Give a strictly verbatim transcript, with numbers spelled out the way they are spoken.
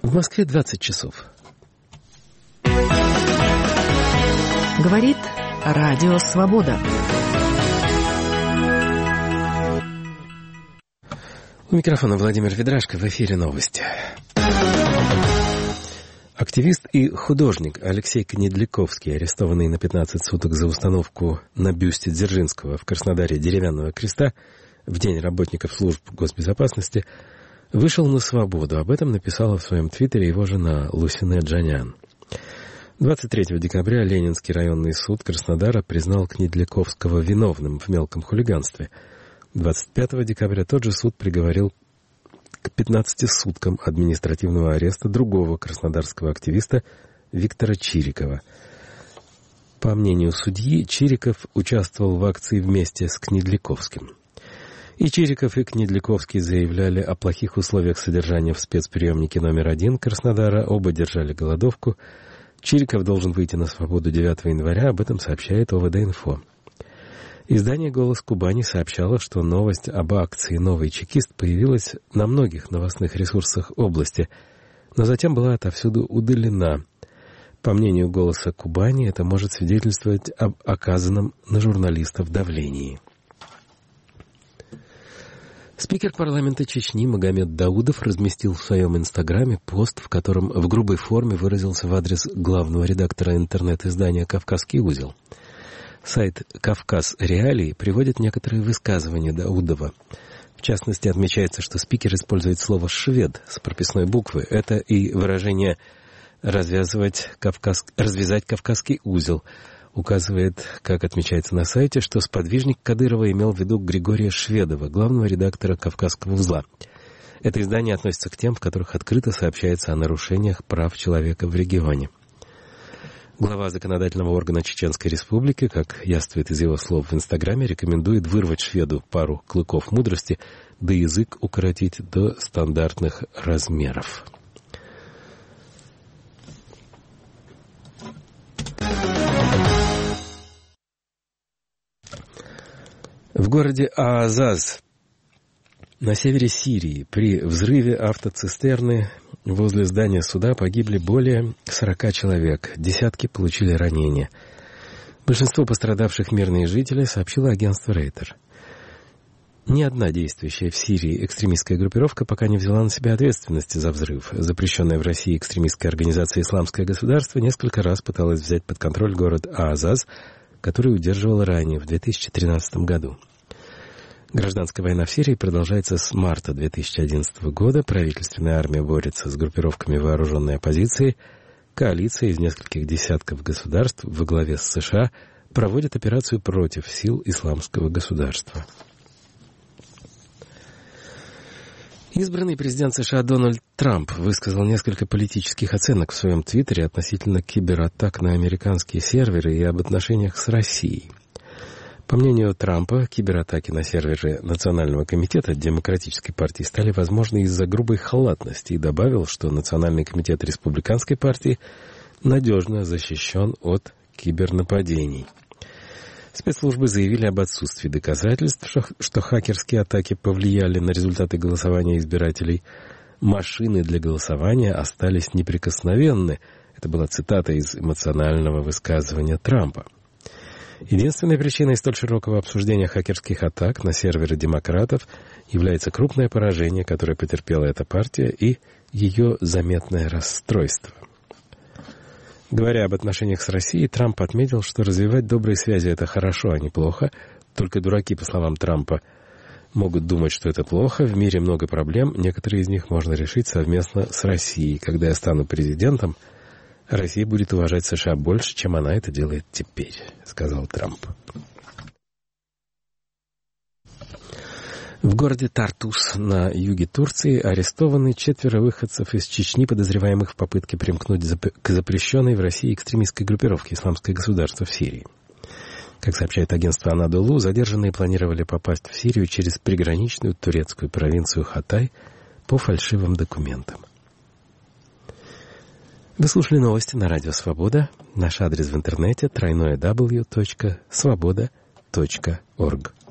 В Москве двадцать часов. Говорит Радио Свобода. У микрофона Владимир Ведрашко, в эфире новости. Активист и художник Алексей Кнедляковский, арестованный на пятнадцать суток за установку на бюсте Дзержинского в Краснодаре деревянного креста в День работников служб госбезопасности, вышел на свободу. Об этом написала в своем твиттере его жена Лусине Джанян. двадцать третьего декабря Ленинский районный суд Краснодара признал Кнедляковского виновным в мелком хулиганстве. двадцать пятого декабря тот же суд приговорил к пятнадцати суткам административного ареста другого краснодарского активиста Виктора Чирикова. По мнению судьи, Чириков участвовал в акции вместе с Кнедляковским. И Чириков, и Кнедляковский заявляли о плохих условиях содержания в спецприемнике номер один Краснодара. Оба держали голодовку. Чириков должен выйти на свободу девятого января, об этом сообщает ОВД-инфо. Издание «Голос Кубани» сообщало, что новость об акции «Новый чекист» появилась на многих новостных ресурсах области, но затем была отовсюду удалена. По мнению «Голоса Кубани», это может свидетельствовать об оказанном на журналистов давлении. Спикер парламента Чечни Магомед Даудов разместил в своем инстаграме пост, в котором в грубой форме выразился в адрес главного редактора интернет-издания «Кавказский узел». Сайт «Кавказ Реалии» приводит некоторые высказывания Даудова. В частности, отмечается, что спикер использует слово «швед» с прописной буквы. Это и выражение «развязывать кавказ... развязать кавказский узел». Указывает, как отмечается на сайте, что сподвижник Кадырова имел в виду Григория Шведова, главного редактора «Кавказского узла». Это издание относится к тем, в которых открыто сообщается о нарушениях прав человека в регионе. Глава законодательного органа Чеченской Республики, как яствует из его слов в Инстаграме, рекомендует вырвать шведу пару клыков мудрости, да язык укоротить до стандартных размеров. В городе Аазаз на севере Сирии при взрыве автоцистерны возле здания суда погибли более сорока человек, десятки получили ранения. Большинство пострадавших мирные жители, сообщило агентство Рейтер. Ни одна действующая в Сирии экстремистская группировка пока не взяла на себя ответственности за взрыв. Запрещенная в России экстремистская организация «Исламское государство» несколько раз пыталась взять под контроль город Аазаз, который удерживал ранее, в две тысячи тринадцатом году. Гражданская война в Сирии продолжается с марта две тысячи одиннадцатого года. Правительственная армия борется с группировками вооруженной оппозиции. Коалиция из нескольких десятков государств во главе с США проводит операцию против сил Исламского государства. Избранный президент США Дональд Трамп высказал несколько политических оценок в своем твиттере относительно кибератак на американские серверы и об отношениях с Россией. По мнению Трампа, кибератаки на серверы Национального комитета Демократической партии стали возможны из-за грубой халатности и добавил, что Национальный комитет Республиканской партии надежно защищен от кибернападений. Спецслужбы заявили об отсутствии доказательств, что хакерские атаки повлияли на результаты голосования избирателей. Машины для голосования остались неприкосновенны. Это была цитата из эмоционального высказывания Трампа. Единственной причиной столь широкого обсуждения хакерских атак на серверы демократов является крупное поражение, которое потерпела эта партия, и ее заметное расстройство. Говоря об отношениях с Россией, Трамп отметил, что развивать добрые связи – это хорошо, а не плохо. Только дураки, по словам Трампа, могут думать, что это плохо. В мире много проблем, некоторые из них можно решить совместно с Россией. Когда я стану президентом, Россия будет уважать США больше, чем она это делает теперь, сказал Трамп. В городе Тартус на юге Турции арестованы четверо выходцев из Чечни, подозреваемых в попытке примкнуть к запрещенной в России экстремистской группировке «Исламское государство» в Сирии. Как сообщает агентство Анадолу, задержанные планировали попасть в Сирию через приграничную турецкую провинцию Хатай по фальшивым документам. Вы слушали новости на Радио Свобода. Наш адрес в интернете тройное дабл ю точка свобода точка орг.